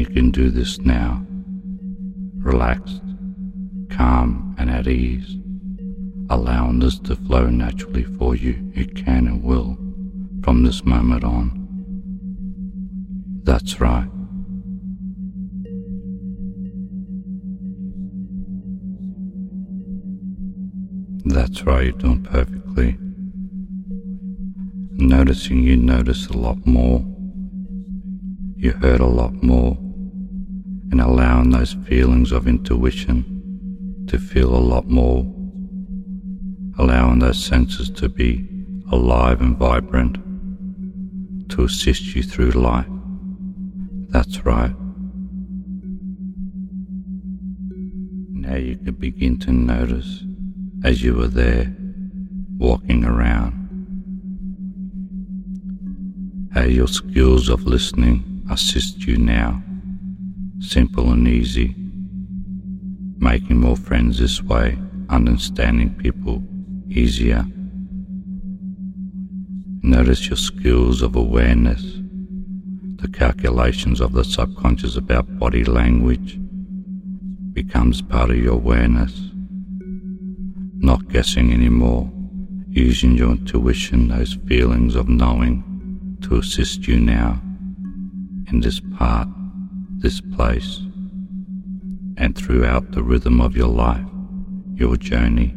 can do this now, relaxed, calm and at ease, allowing this to flow naturally for you. You can and will from this moment on. That's right. That's right, you're doing perfectly. Noticing you notice a lot more. You heard a lot more, and allowing those feelings of intuition to feel a lot more, allowing those senses to be alive and vibrant, to assist you through life. That's right. Now you can begin to notice as you were there, walking around, how your skills of listening assist you now, simple and easy, making more friends this way, understanding people easier. Notice your skills of awareness, the calculations of the subconscious about body language becomes part of your awareness. Not guessing anymore, using your intuition, those feelings of knowing to assist you now in this part, this place, and throughout the rhythm of your life, your journey.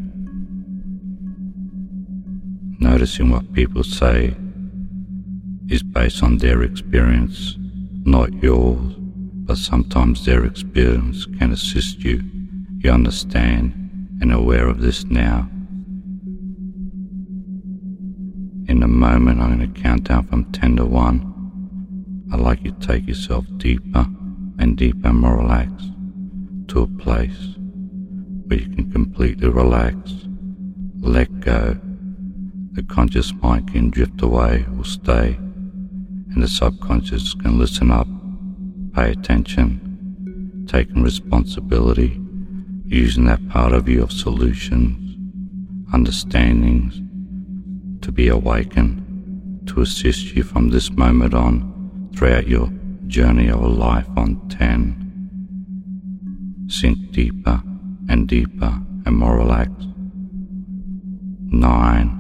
Noticing what people say is based on their experience, not yours, but sometimes their experience can assist you. You understand and aware of this now. In a moment, I'm going to count down from 10 to 1. I'd like you to take yourself deeper and deeper and more relaxed to a place where you can completely relax, let go. The conscious mind can drift away or stay, and the subconscious can listen up, pay attention, taking responsibility, using that part of you of solutions, understandings, to be awakened, to assist you from this moment on throughout your journey of life on 10. Sink deeper and deeper and more relaxed. 9,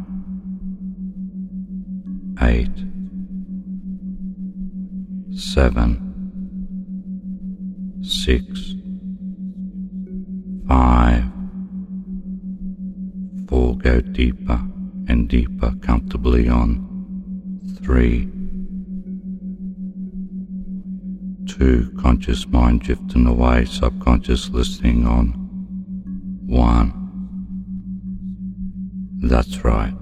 8, 7, 6, 5, 4, go deeper and deeper comfortably on 3, 2, conscious mind drifting away, subconscious listening on 1. That's right.